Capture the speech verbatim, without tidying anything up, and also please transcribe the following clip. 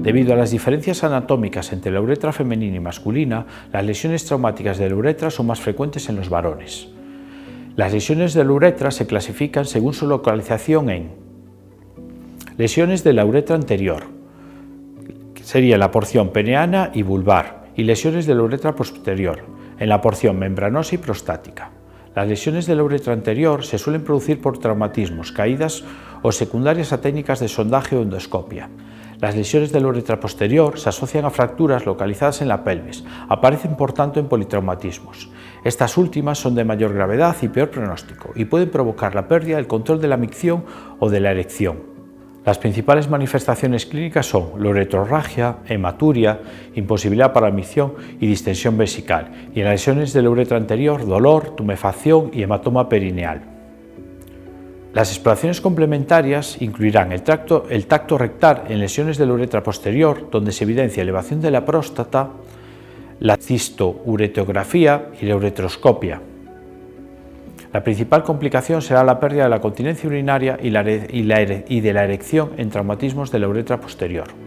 Debido a las diferencias anatómicas entre la uretra femenina y masculina, las lesiones traumáticas de la uretra son más frecuentes en los varones. Las lesiones de la uretra se clasifican según su localización en lesiones de la uretra anterior, que sería la porción peneana y vulvar, y lesiones de la uretra posterior, en la porción membranosa y prostática. Las lesiones de la uretra anterior se suelen producir por traumatismos, caídas o secundarias a técnicas de sondaje o endoscopia. Las lesiones de la uretra posterior se asocian a fracturas localizadas en la pelvis, aparecen por tanto en politraumatismos. Estas últimas son de mayor gravedad y peor pronóstico y pueden provocar la pérdida del control de la micción o de la erección. Las principales manifestaciones clínicas son la uretrorragia, hematuria, imposibilidad para la micción y distensión vesical, y en las lesiones de la uretra anterior, dolor, tumefacción y hematoma perineal. Las exploraciones complementarias incluirán el, tracto, el tacto rectal en lesiones de la uretra posterior, donde se evidencia elevación de la próstata, la cistouretrografía y la uretroscopia. La principal complicación será la pérdida de la continencia urinaria y, la, y, la, y de la erección en traumatismos de la uretra posterior.